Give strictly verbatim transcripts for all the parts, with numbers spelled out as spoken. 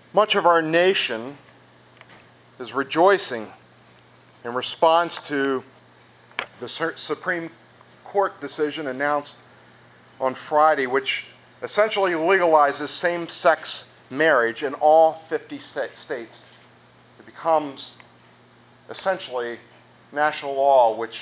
Much of our nation is rejoicing in response to the Supreme Court decision announced on Friday, which essentially legalizes same-sex marriage in all fifty states. It becomes essentially national law, which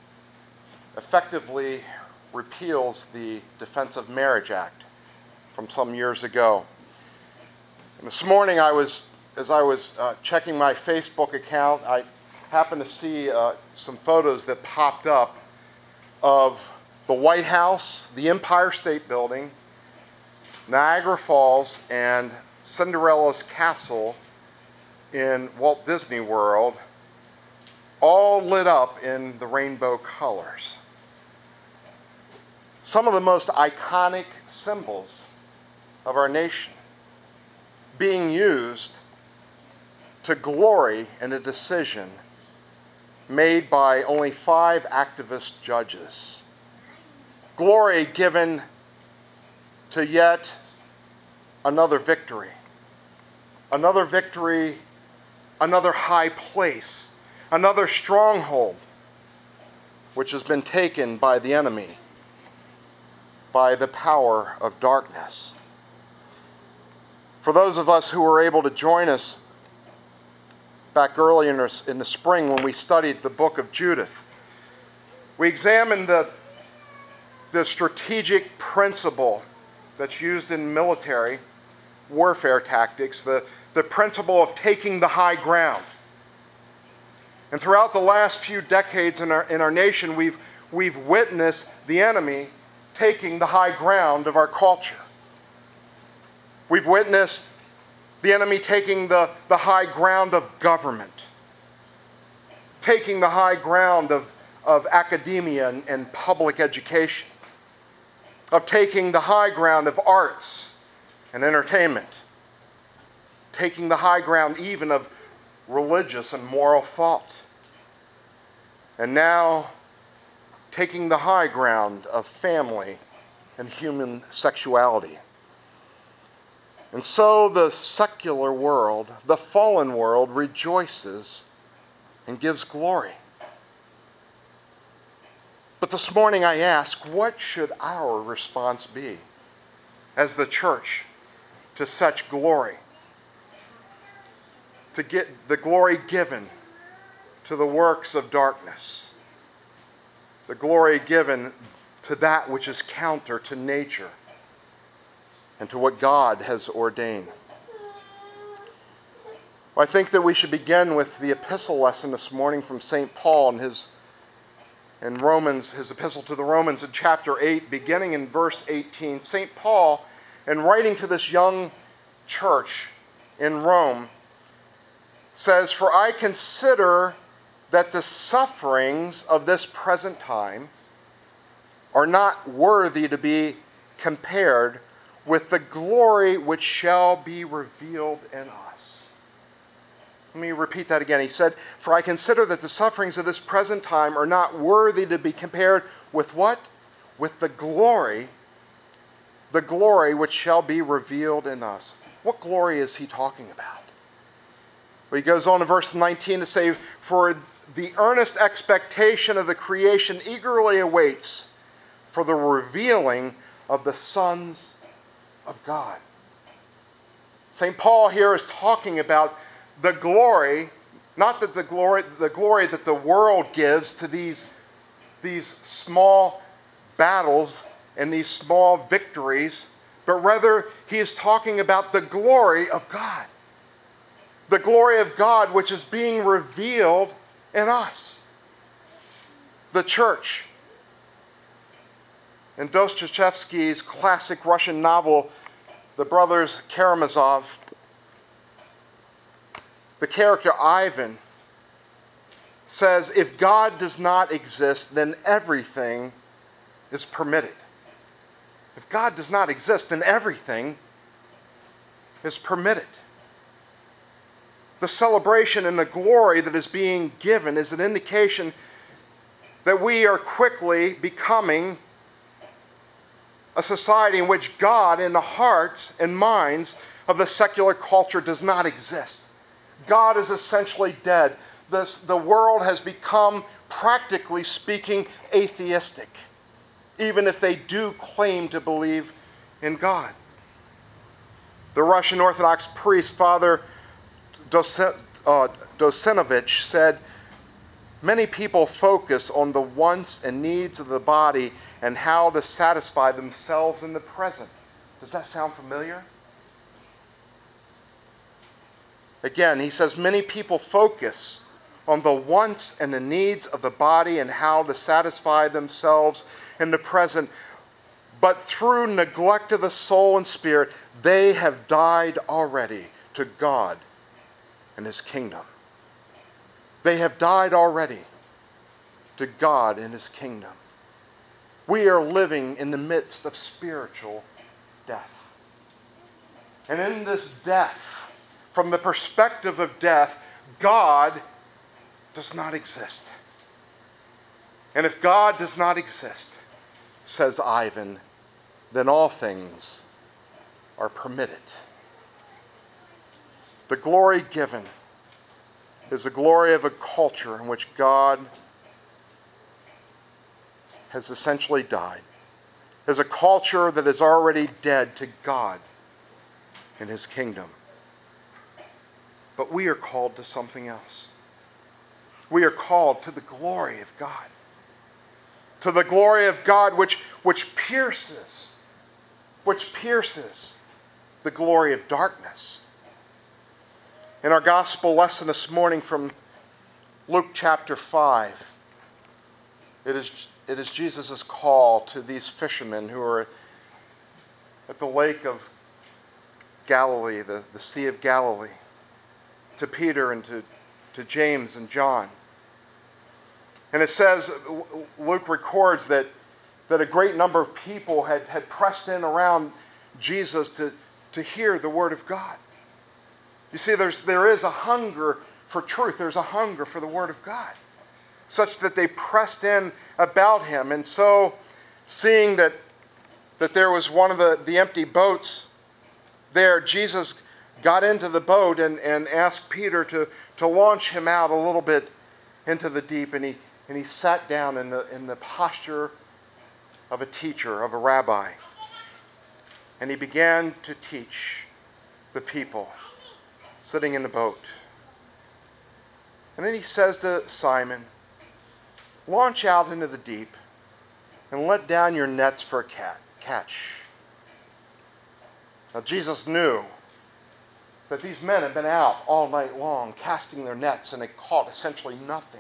effectively repeals the Defense of Marriage Act from some years ago. And this morning, I was, as I was uh, checking my Facebook account, I happened to see uh, some photos that popped up of the White House, the Empire State Building, Niagara Falls, and Cinderella's Castle in Walt Disney World, all lit up in the rainbow colors. Some of the most iconic symbols of our nation being used to glory in a decision made by only five activist judges. Glory given to yet another victory. Another victory, another high place, another stronghold, which has been taken by the enemy, by the power of darkness. For those of us who were able to join us back early in the spring when we studied the book of Judith, we examined the, the strategic principle that's used in military warfare tactics, the, the principle of taking the high ground. And throughout the last few decades in our, in our nation, we've, we've witnessed the enemy taking the high ground of our culture. We've witnessed the enemy taking the, the high ground of government, taking the high ground of, of academia and, and public education, of taking the high ground of arts and entertainment, taking the high ground even of religious and moral thought, and now taking the high ground of family and human sexuality. And so the secular world, the fallen world, rejoices and gives glory. But this morning I ask, what should our response be as the church to such glory? To get the glory given to the works of darkness, the glory given to that which is counter to nature and to what God has ordained. Well, I think that we should begin with the epistle lesson this morning from Saint Paul and his in Romans, his epistle to the Romans in chapter eight, beginning in verse eighteen. Saint Paul, in writing to this young church in Rome, says, "For I consider that the sufferings of this present time are not worthy to be compared with the glory which shall be revealed in us." Let me repeat that again. He said, "For I consider that the sufferings of this present time are not worthy to be compared with what? With the glory, the glory which shall be revealed in us." What glory is he talking about? Well, he goes on in verse nineteen to say, "For the earnest expectation of the creation eagerly awaits for the revealing of the sons of God." Saint Paul here is talking about the glory, not that the glory, the glory that the world gives to these, these small battles and these small victories, but rather he is talking about the glory of God. The glory of God which is being revealed in us, the church. In Dostoevsky's classic Russian novel, The Brothers Karamazov, the character Ivan says, if God does not exist, then everything is permitted. If God does not exist, then everything is permitted. The celebration and the glory that is being given is an indication that we are quickly becoming a society in which God, in the hearts and minds of the secular culture does not exist. God is essentially dead. This, the world has become, practically speaking, atheistic, even if they do claim to believe in God. The Russian Orthodox priest, Father Dosinovich, said, many people focus on the wants and needs of the body and how to satisfy themselves in the present. Does that sound familiar? Again, he says many people focus on the wants and the needs of the body and how to satisfy themselves in the present. But through neglect of the soul and spirit, they have died already to God and His kingdom. They have died already to God and His kingdom. We are living in the midst of spiritual death. And in this death, from the perspective of death, God does not exist. And if God does not exist, says Ivan, then all things are permitted. The glory given is the glory of a culture in which God has essentially died. Is a culture that is already dead to God and His kingdom. But we are called to something else. We are called to the glory of God. To the glory of God which, which pierces, which pierces the glory of darkness. In our gospel lesson this morning from Luke chapter five, it is, it is Jesus' call to these fishermen who are at the lake of Galilee, the, the Sea of Galilee, to Peter and to, to James and John. And it says, Luke records that, that a great number of people had, had pressed in around Jesus to, to hear the word of God. You see, there's, there is a hunger for truth. There's a hunger for the word of God, such that they pressed in about Him. And so, seeing that, that there was one of the, the empty boats there, Jesus got into the boat and, and asked Peter to, to launch him out a little bit into the deep. And he, and he sat down in the, in the posture of a teacher, of a rabbi. And he began to teach the people sitting in the boat. And then he says to Simon, launch out into the deep and let down your nets for a cat, catch. Now Jesus knew that these men had been out all night long casting their nets and had caught essentially nothing.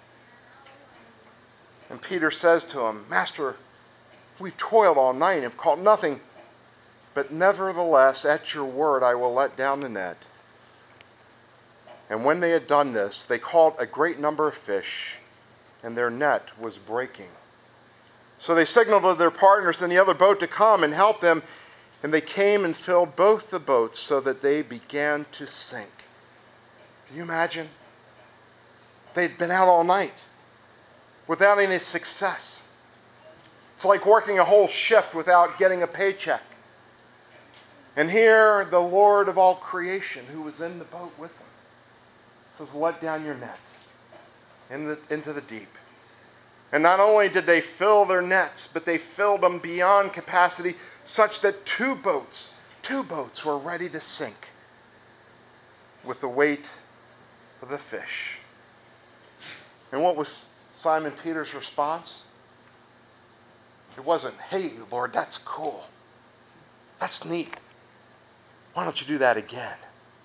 And Peter says to him, Master, we've toiled all night and have caught nothing, but nevertheless at your word I will let down the net. And when they had done this, they caught a great number of fish, and their net was breaking. So they signaled to their partners in the other boat to come and help them, and they came and filled both the boats so that they began to sink. Can you imagine? They'd been out all night without any success. It's like working a whole shift without getting a paycheck. And here the Lord of all creation, who was in the boat with them, says, let down your net in the, into the deep. And not only did they fill their nets, but they filled them beyond capacity, such that two boats, two boats were ready to sink with the weight of the fish. And what was Simon Peter's response? It wasn't, hey, Lord, that's cool. That's neat. Why don't you do that again?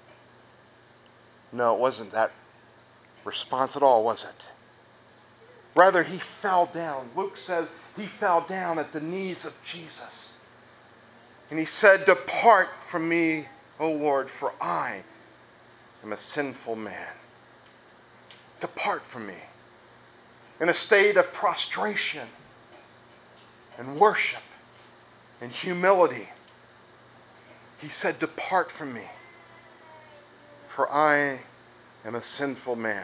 No, it wasn't that response at all, was it? Rather, he fell down. Luke says he fell down at the knees of Jesus. And he said, depart from me, O Lord, for I am a sinful man. Depart from me. In a state of prostration and worship and humility, he said, depart from me, for I am a sinful man.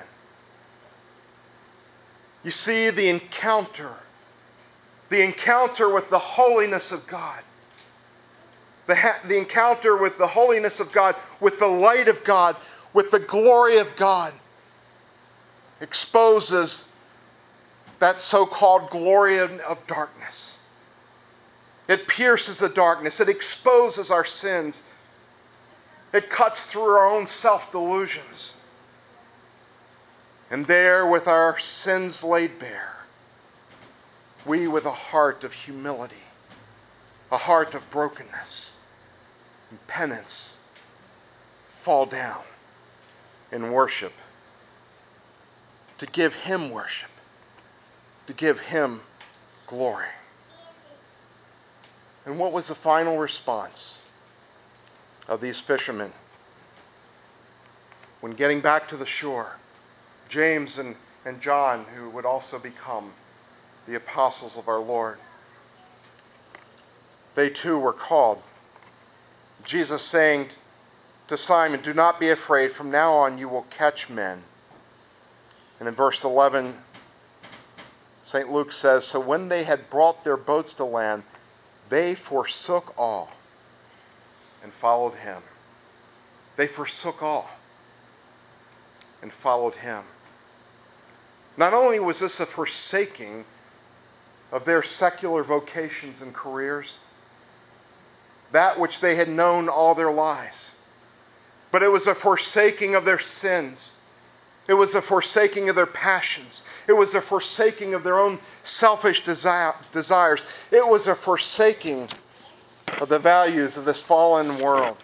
You see, the encounter, the encounter with the holiness of God The, ha- the encounter with the holiness of God, with the light of God, with the glory of God, exposes that so-called glory of, of darkness. It pierces the darkness. It exposes our sins. It cuts through our own self-delusions. And there, with our sins laid bare, we with a heart of humility, a heart of brokenness and penance, fall down in worship, to give Him worship, to give Him glory. And what was the final response of these fishermen? When getting back to the shore, James and, and John, who would also become the apostles of our Lord, they too were called. Jesus saying to Simon, "Do not be afraid, from now on you will catch men." And in verse eleven, Saint Luke says, "So when they had brought their boats to land, they forsook all and followed Him." They forsook all and followed Him. Not only was this a forsaking of their secular vocations and careers, that which they had known all their lives, but it was a forsaking of their sins. It was a forsaking of their passions. It was a forsaking of their own selfish desire, desires. It was a forsaking of the values of this fallen world.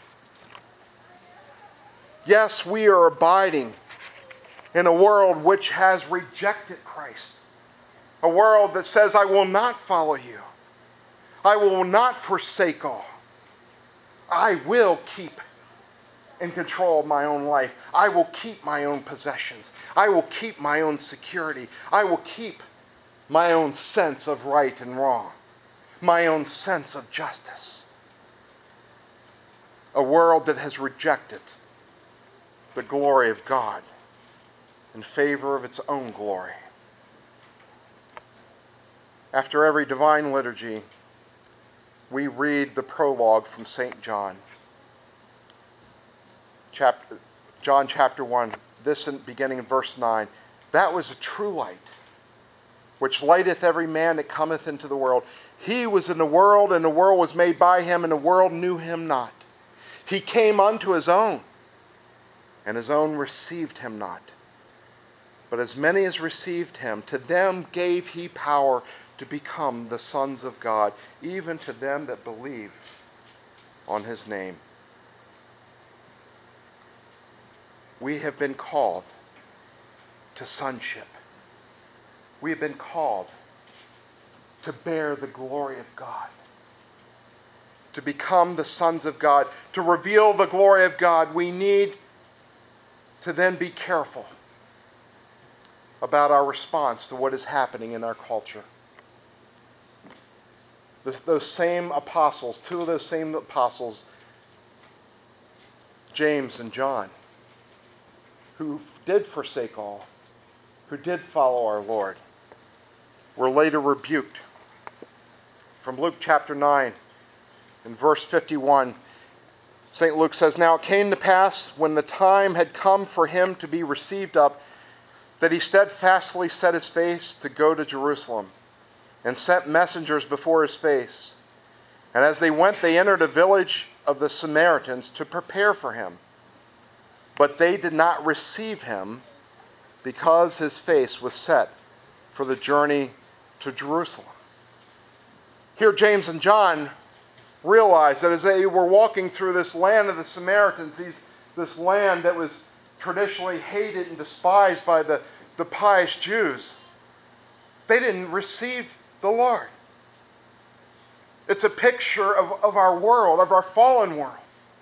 Yes, we are abiding in a world which has rejected Christ. A world that says, "I will not follow you. I will not forsake all. I will keep in control of my own life. I will keep my own possessions. I will keep my own security. I will keep my own sense of right and wrong, my own sense of justice." A world that has rejected the glory of God in favor of its own glory. After every divine liturgy, we read the prologue from Saint John. Chapter, John chapter one, this in, beginning in verse nine. "That was a true light, which lighteth every man that cometh into the world. He was in the world, and the world was made by Him, and the world knew Him not. He came unto His own, and His own received Him not. But as many as received Him, to them gave He power to become the sons of God, even to them that believe on His name." We have been called to sonship. We have been called to bear the glory of God, to become the sons of God, to reveal the glory of God. We need to then be careful about our response to what is happening in our culture. This, those same apostles, two of those same apostles, James and John, who did forsake all, who did follow our Lord, were later rebuked. From Luke chapter nine, in verse fifty-one, Saint Luke says, "Now it came to pass, when the time had come for him to be received up, that he steadfastly set his face to go to Jerusalem, and sent messengers before his face. And as they went, they entered a village of the Samaritans to prepare for him. But they did not receive him, because his face was set for the journey to Jerusalem." Here James and John realized that as they were walking through this land of the Samaritans, these, this land that was traditionally hated and despised by the, the pious Jews, they didn't receive the Lord. It's a picture of, of our world, of our fallen world.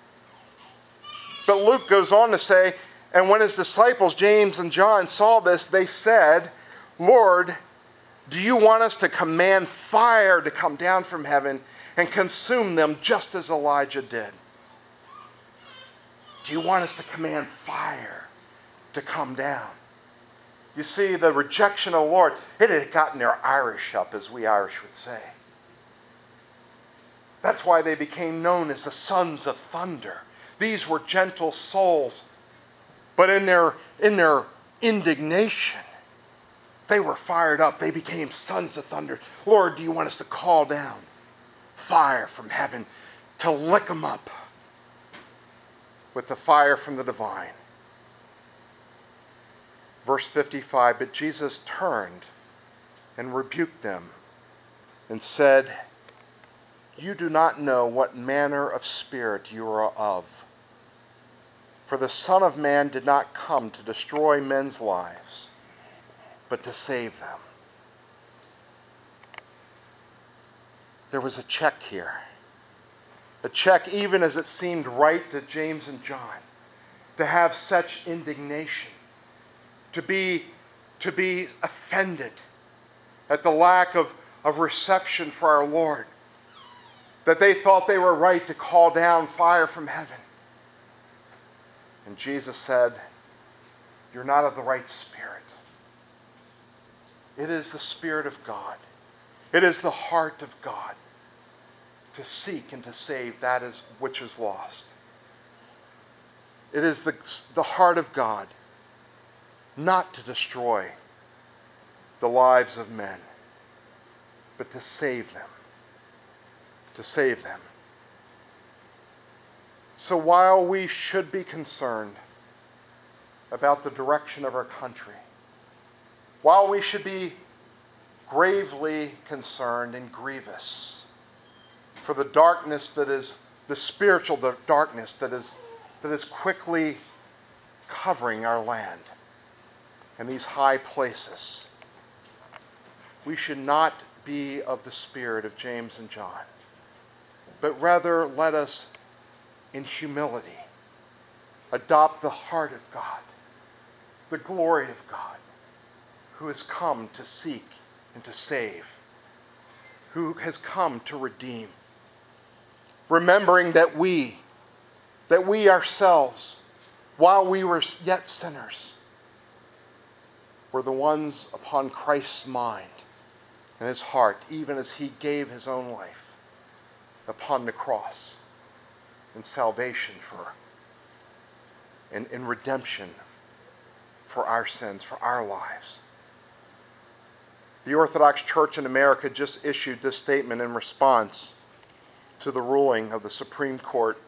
But Luke goes on to say, "And when his disciples, James and John, saw this, they said, 'Lord, do you want us to command fire to come down from heaven and consume them just as Elijah did?'" Do you want us to command fire to come down? You see, the rejection of the Lord, it had gotten their Irish up, as we Irish would say. That's why they became known as the sons of thunder. These were gentle souls, but in their, in their indignation, they were fired up. They became sons of thunder. Lord, do you want us to call down fire from heaven to lick them up with the fire from the divine? Verse fifty-five, but Jesus turned and rebuked them and said, you do not know what manner of spirit you are of. For the Son of Man did not come to destroy men's lives, but to save them. There was a check here. A check even as it seemed right to James and John to have such indignation, to be, to be offended at the lack of, of reception for our Lord, that they thought they were right to call down fire from heaven. And Jesus said, you're not of the right spirit. It is the Spirit of God. It is the heart of God to seek and to save that is which is lost. It is the, the heart of God not to destroy the lives of men, but to save them. To save them. So while we should be concerned about the direction of our country, while we should be gravely concerned and grievous for the darkness that is, the spiritual darkness that is, that is quickly covering our land and these high places, we should not be of the spirit of James and John, but rather let us, in humility, adopt the heart of God, the glory of God, who has come to seek and to save, who has come to redeem. Remembering that we, that we ourselves, while we were yet sinners, were the ones upon Christ's mind and his heart, even as he gave his own life upon the cross in salvation for and in redemption for our sins, for our lives. The Orthodox Church in America just issued this statement in response to the ruling of the Supreme Court.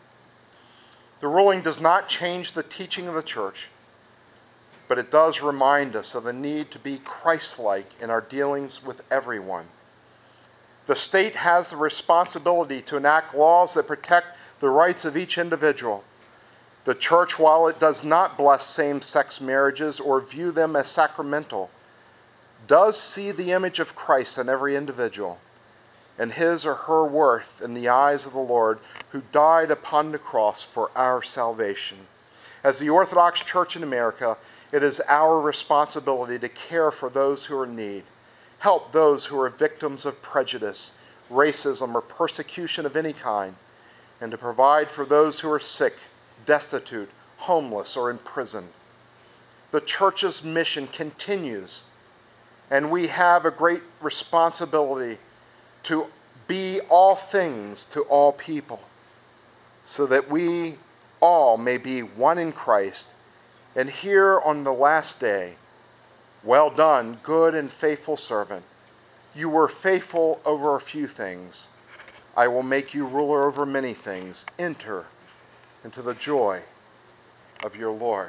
The ruling does not change the teaching of the Church, but it does remind us of the need to be Christ-like in our dealings with everyone. The state has the responsibility to enact laws that protect the rights of each individual. The Church, while it does not bless same-sex marriages or view them as sacramental, does see the image of Christ in every individual and his or her worth in the eyes of the Lord, who died upon the cross for our salvation. As the Orthodox Church in America, it is our responsibility to care for those who are in need, help those who are victims of prejudice, racism, or persecution of any kind, and to provide for those who are sick, destitute, homeless, or in prison. The Church's mission continues, and we have a great responsibility to be all things to all people, so that we all may be one in Christ, and hear on the last day, well done, good and faithful servant. You were faithful over a few things. I will make you ruler over many things. Enter into the joy of your Lord.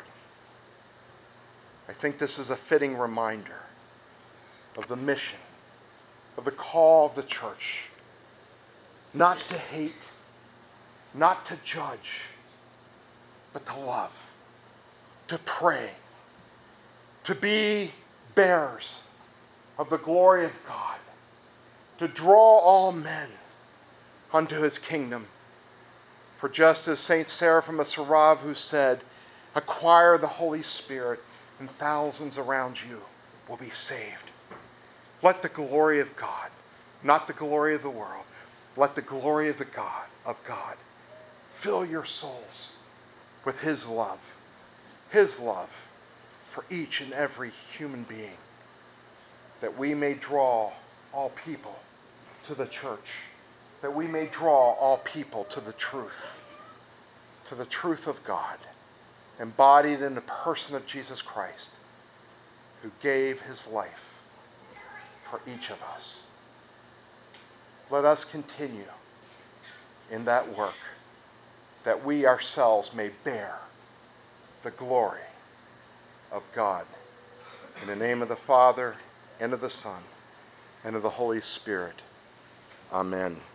I think this is a fitting reminder of the mission, of the call of the Church, not to hate, not to judge, but to love, to pray, to be bearers of the glory of God, to draw all men unto his kingdom. For just as Saint Seraphim of Sarov, who said, acquire the Holy Spirit and thousands around you will be saved. Let the glory of God, not the glory of the world, let the glory of the God of God fill your souls with his love, his love for each and every human being, that we may draw all people to the Church that we may draw all people to the truth, to the truth of God, embodied in the person of Jesus Christ, who gave his life for each of us. Let us continue in that work, that we ourselves may bear the glory of God. In the name of the Father, and of the Son, and of the Holy Spirit. Amen.